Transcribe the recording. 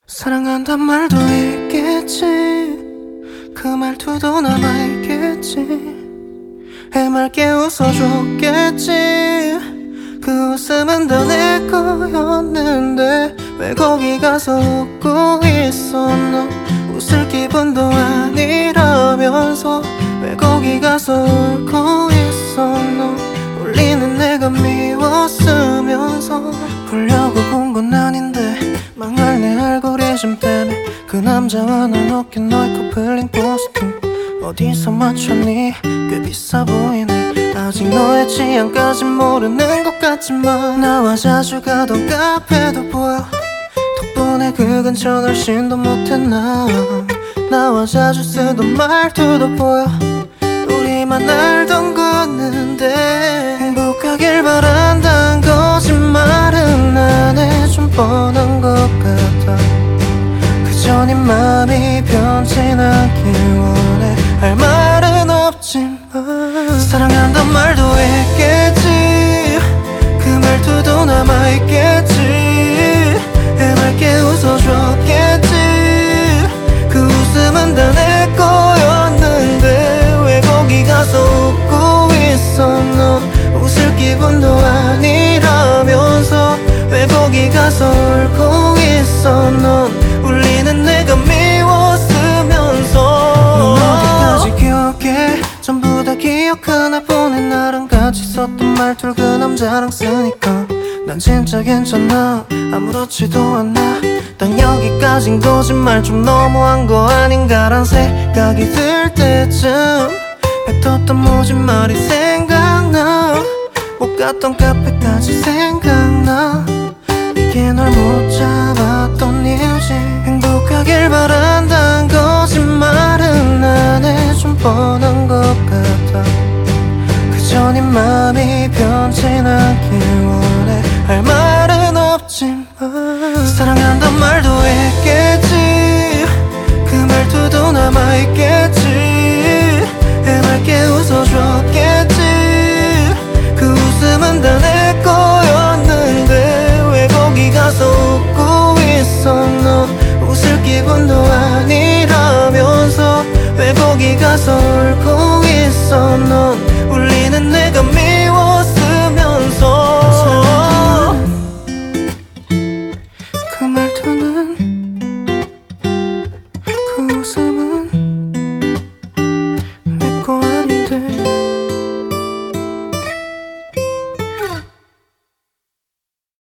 사랑한단 말도 있겠지, 그 말투도 남아있겠지. 해맑게 웃어줬겠지, 그 웃음은 다 내 거였는데 왜 거기 가서 웃고 있어. 너 웃을 기분도 아니라면서 왜 거기 가서 울고 있어. 너 울리는 내가 미웠으면서 보려고 본 건 아닌데 망할 내 알고리즘 때문에 그 남자와 난 웃긴 너의 커플링 포스팅 어디서 맞췄니? 꽤 비싸 보이네. 아직 너의 취향까진 모르는 것 같지만 나와 자주 가던 카페도 보여. 덕분에 그 근처 날씬도 못했나. 나와 자주 쓰던 말투도 보여. 우리만 알던 거는데 행복하길 바란단 거짓말은 안 해. 좀 뻔한 것 같아. 그저 네 맘이 변진 않길 원해. 할 말은 없지만 사랑한단 말도 있겠지, 그 말투도 남아있겠지. 해맑게 웃어줬겠지, 그 웃음은 다 내 거였는데 왜 거기 가서 웃고 있어. 너 웃을 기분도 아니라면서 왜 거기 가서 울고 있어. 넌 울리는 내가 미웠으면서 넌 어디까지 기억해. 전부 다 기억하나 보네. 나랑 같이 썼던 말투를 그 남자랑 쓰니까 난 진짜 괜찮아, 아무렇지도 않아. 딱 여기까진 거짓말 좀 너무한 거 아닌가란 생각이 들 때쯤 뱉었던 모진 말이 생각나. 못 갔던 카페까지 생각나. 이게 널 못 잡았던 이유지. 행복하길 바란단 거짓말은 안 해. 좀 뻔한 것 같아. 그저 네 맘이 변진 않길 원해. 할 말은 없지만 사랑한단 말도 있겠지, 그 말투도 남아있겠지.